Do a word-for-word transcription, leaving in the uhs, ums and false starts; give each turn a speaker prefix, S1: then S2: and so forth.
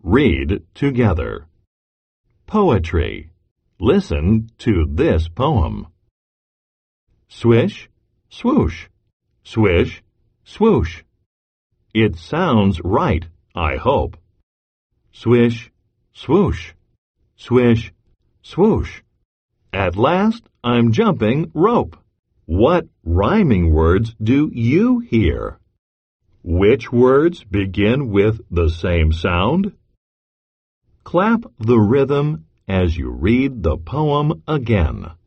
S1: Read together. Poetry. Listen to this poem. Swish, swoosh, swish, swoosh. It sounds right, I hope. Swish, swoosh, swish, swoosh. At last, I'm jumping rope. What rhyming words do you hear? Which words begin with the same sound? Clap the rhythm as you read the poem again.